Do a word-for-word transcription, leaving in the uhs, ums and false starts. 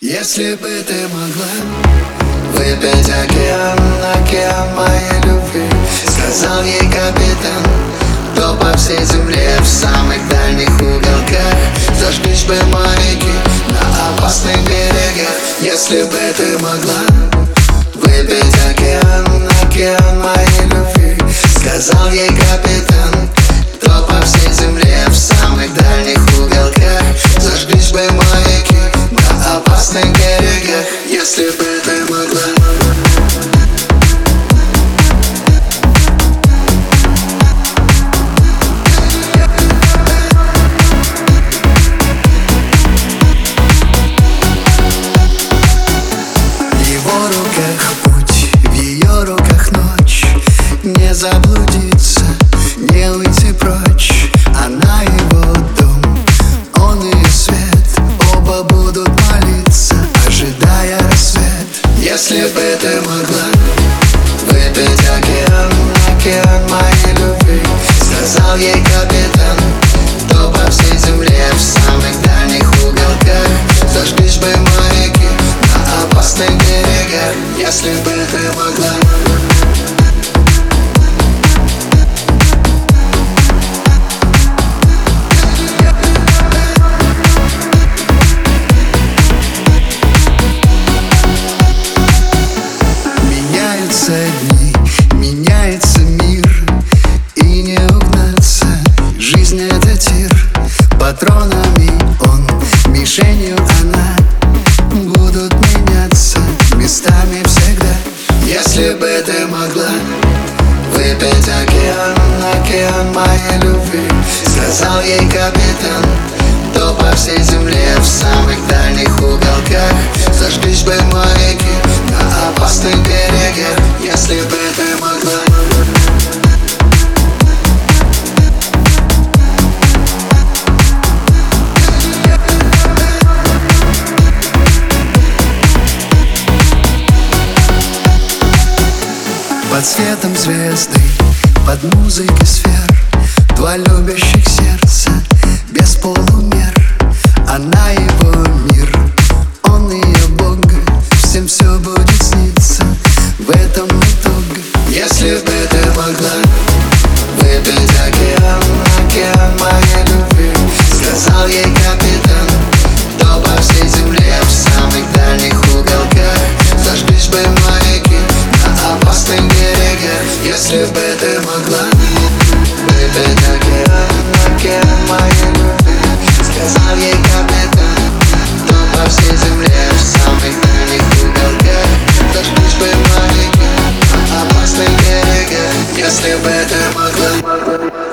Если бы ты могла выпить океан, океан моей любви, сказал ей капитан, то по всей земле в самых дальних уголках зажглись бы маяки на опасных берегах. Если бы ты могла выпить океан, океан моей любви, сказал ей капитан, то по всей земле в самых дальних уголках зажглись бы маяки на опасных берегах. Если бы ты могла. В его руках путь, в ее руках ночь, не заблудиться, не уйти прочь. Она его дом, он ее свет, оба будут молиться, ожидая рассвет. Если бы ты могла выпить океан, океан моей любви, сказал ей капитан, то по всей земле в самых дальних уголках зажглись бы маяки на опасных берегах. Если бы ты могла. Меняются дни, меняется мир, и не угнаться, жизнь это тир. Патронами он, мишенью она, будут меняться местами всегда. Если бы ты могла выпить океан, океан моей любви, сказал ей капитан, то по всей земле в самых дальних уголках зажглись бы маяки на опасных берегах. Если бы ты могла. Под светом звезды, под музыкой сфер, два любящих сердца без полумер. Она его мир, он ее Бог, всем все будет сниться, в этом итог. Если бы ты могла выпить океан, океан моей любви, сказал ей капитан, то по всей земле в самых дальних уголках зажглись бы маяки на опасных берегах. Если бы ты могла выпить океан, океан моей любви, сказал ей капитан, то по всей земле в самых дальних уголках зажглись бы маяки на опасных берегах. Если бы ты могла.